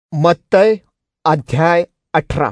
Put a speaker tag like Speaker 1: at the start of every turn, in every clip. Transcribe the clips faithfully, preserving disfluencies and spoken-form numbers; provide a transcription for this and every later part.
Speaker 1: मत्तय अध्याय अठरा.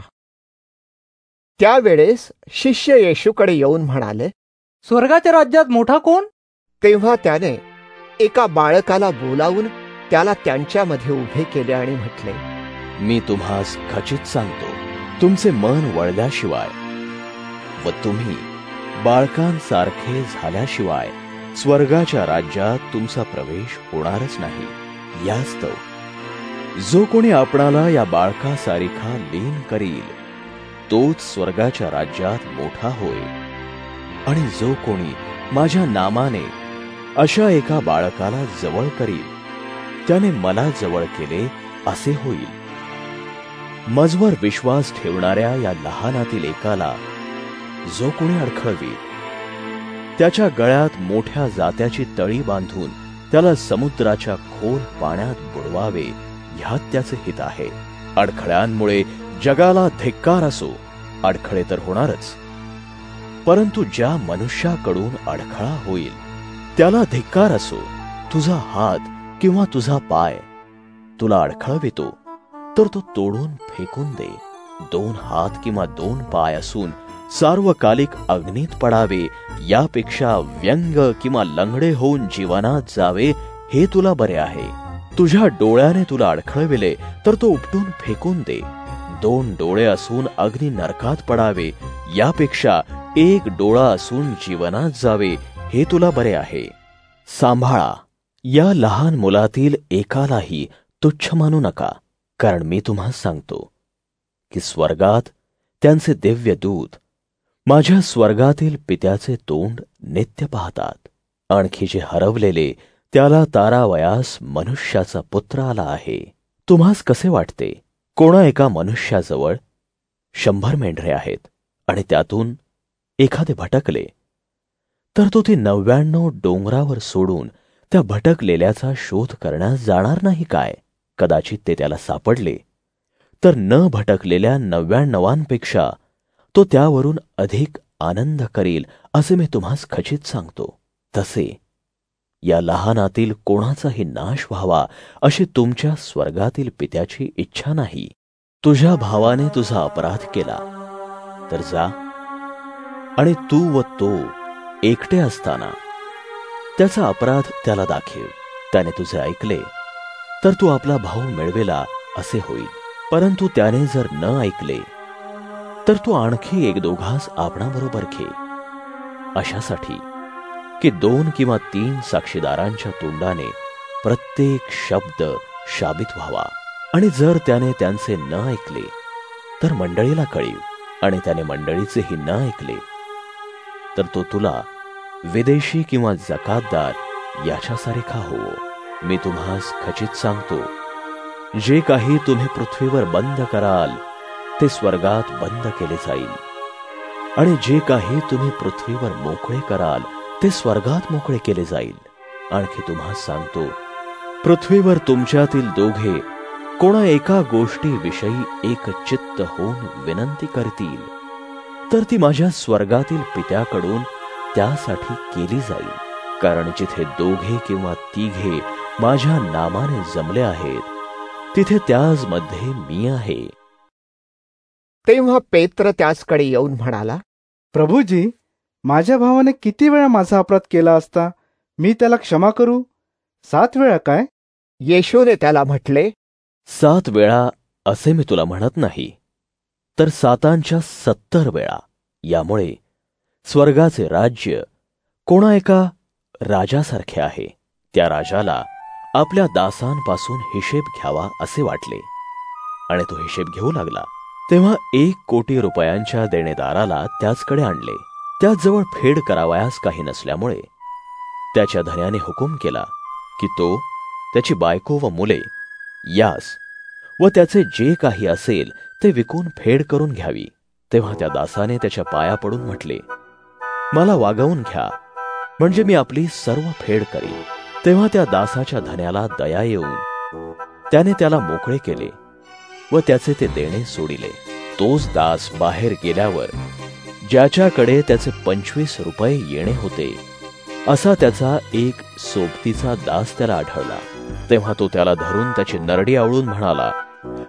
Speaker 1: त्यावेळेस शिष्य येशूकडे येऊन म्हणाले,
Speaker 2: स्वर्गाच्या राज्यात मोठा कोण?
Speaker 1: तेव्हा त्याने एका बाळकाला बोलावून त्याला त्यांच्यामध्ये उभे केले आणि म्हटले,
Speaker 3: मी तुम्हास खचित सांगतो, तुमचे मन वळल्याशिवाय व तुम्ही बाळकांसारखे झाल्याशिवाय स्वर्गाच्या राज्यात तुमचा प्रवेश होणारच नाही. यास्तव जो कोणी आपणाला या बाळकासारिखा लीन करील तोच स्वर्गाच्या राज्यात मोठा होय. आणि जो कोणी माझ्या नामाने अशा एका बाळकाला जवळ करील त्याने मला जवळ केले असे होईल. मजवर विश्वास ठेवणाऱ्या या लहानातील एकाला जो कोणी अडखळवील त्याच्या गळ्यात मोठ्या जात्याची तळी बांधून त्याला समुद्राच्या खोल पाण्यात बुडवावे ह्यात त्याचे हित आहे. अडखळ्यांमुळे जगाला धिक्कार असो, अडखळे तर होणारच, परंतु ज्या मनुष्याकडून अडखळा होईल त्याला धिक्कार असो. तुझा हात किंवा तुझा पाय तुला अडखळवितो तर तो तोडून फेकून दे. दोन हात किंवा दोन पाय असून सार्वकालिक अग्नीत पडावे यापेक्षा व्यंग किंवा लंगडे होऊन जीवनात जावे हे तुला बरे आहे. तुझ्या डोळ्याने तुला अडखळविले तर तो उपटून फेकून दे. दोन डोळे असून अग्नी नरकात पडावे यापेक्षा एक डोळा असून जीवनात जावे हे तुला बरे आहे. सांभाळा, या लहान मुलातील एकालाही तुच्छ मानू नका, कारण मी तुम्हाला सांगतो की स्वर्गात त्यांचे दिव्य दूत माझ्या स्वर्गातील पित्याचे तोंड नित्य पाहतात. आणखी जे हरवलेले त्याला तारावयास मनुष्याचा पुत्र आला आहे. तुम्हास कसे वाटते? कोणा एका मनुष्याजवळ शंभर मेंढरे आहेत आणि त्यातून एखादे भटकले तर तो ती नव्याण्णव डोंगरावर सोडून त्या भटकलेल्याचा शोध करण्यास जाणार नाही काय? कदाचित ते त्याला सापडले तर न भटकलेल्या नव्याण्णवांपेक्षा तो त्यावरून अधिक आनंद करील असे मी तुम्हास खचित सांगतो. तसे या लहानातील कोणाचाही नाश व्हावा अशी तुमच्या स्वर्गातील पित्याची इच्छा नाही. तुझ्या भावाने तुझा अपराध केला तर जा आणि तू व तो एकटे असताना त्याचा अपराध त्याला दाखव. त्याने तुझे ऐकले तर तू आपला भाऊ मिळवेला असे होईल. परंतु त्याने जर न ऐकले तर तू आणखी एक दोघास आपणाबरोबर घे, अशासाठी की दोन किंवा तीन साक्षीदारांच्या तोंडाने प्रत्येक शब्द शाबित व्हावा. आणि जर त्याने त्यांचे न ऐकले तर मंडळीला कळीव, आणि त्याने मंडळीचेही न ऐकले तर तो तुला विदेशी किंवा जकातदार याच्यासारखा होवो. मी तुम्हास खचित सांगतो, जे काही तुम्ही पृथ्वीवर बंद कराल ते स्वर्गात बंद केले जाईल, आणि जे काही तुम्ही पृथ्वीवर मोकळे कराल ते स्वर्गात मोकळे केले जाईल. आणखी तुम्हास सांगतो, पृथ्वीवर तुमच्यातील दोघे कोणा एका गोष्टीविषयी एक चित्त होऊन विनंती करतील तर ती माझ्या स्वर्गातील पित्याकडून त्यासाठी केली जाईल. कारण जिथे दोघे किंवा तिघे माझ्या नामाने जमले आहेत तिथे त्याच मध्ये मी आहे.
Speaker 1: तेव्हा पेत्र त्याचकडे येऊन म्हणाला,
Speaker 2: प्रभूजी, माझ्या भावाने किती वेळा माझा अपराध केला असता मी त्याला क्षमा करू? सात वेळा काय?
Speaker 1: येशूने त्याला म्हटले,
Speaker 3: सात वेळा असे मी तुला म्हणत नाही, तर सातांच्या सत्तर वेळा. यामुळे स्वर्गाचे राज्य कोणा एका राजासारखे आहे. त्या राजाला आपल्या दासांपासून हिशेब घ्यावा असे वाटले आणि तो हिशेब घेऊ लागला. तेव्हा एक कोटी रुपयांच्या देणेदाराला त्याचकडे आणले. त्याचजवळ फेड करावयास काही नसल्यामुळे त्याच्या धन्याने हुकूम केला की तो, त्याची बायको व मुले यास व त्याचे जे काही असेल ते विकून फेड करून घ्यावी. तेव्हा त्या दासाने त्याच्या पाया पडून म्हटले, मला वागवून घ्या, म्हणजे मी आपली सर्व फेड करीन. तेव्हा त्या दासाच्या धन्याला दया येऊन त्याने त्याला मोकळे केले व त्याचे ते देणे सोडिले. तोच दास बाहेर गेल्यावर ज्याच्याकडे त्याचे पंचवीस रुपये येणे होते असा त्याचा एक सोबतीचा दास त्याला आढळला. तेव्हा तो त्याला धरून त्याची नरडी आवळून म्हणाला,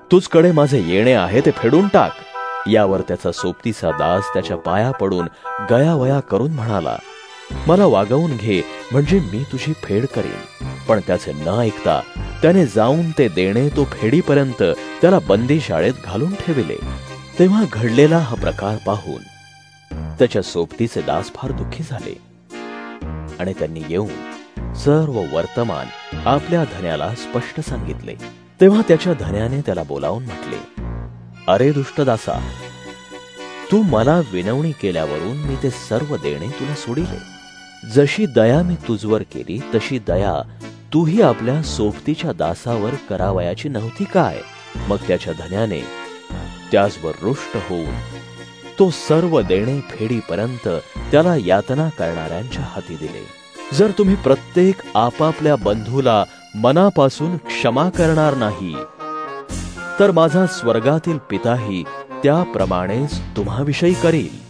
Speaker 3: तुझकडे माझे येणे आहे ते फेडून टाक. यावर त्याचा सोबतीचा दास त्याच्या पाया पडून गयावया करून म्हणाला, मला वागवून घे, म्हणजे मी तुझी फेड करीन. पण त्याचे न ऐकता त्याने जाऊन ते देणे तो फेडीपर्यंत त्याला बंदीशाळेत घालून ठेविले. तेव्हा घडलेला हा प्रकार पाहून त्याच्या सोबतीचे दास फार दुःखी झाले आणि त्यांनी येऊन सर्व वर्तमान आपल्या धन्याला स्पष्ट सांगितले. तेव्हा त्याच्या धन्याने त्याला बोलावून म्हटले, अरे दुष्ट दासा, तू मला विनवणी केल्यावरून मी ते सर्व देणे तुला सोडिले. जशी दया मी तुझवर केली तशी दया तूही आपल्या सोबतीच्या दासावर करावयाची नव्हती काय? मग त्याच्या धन्याने त्याचवर रुष्ट होऊन तो सर्व देणे फेडीपर्यंत त्याला यातना करणाऱ्यांच्या हाती दिले. जर तुम्ही प्रत्येक आपापल्या बंधूला मनापासून क्षमा करणार नाही, तर माझा स्वर्गातील पिताही त्याप्रमाणेच तुम्हाविषयी करील.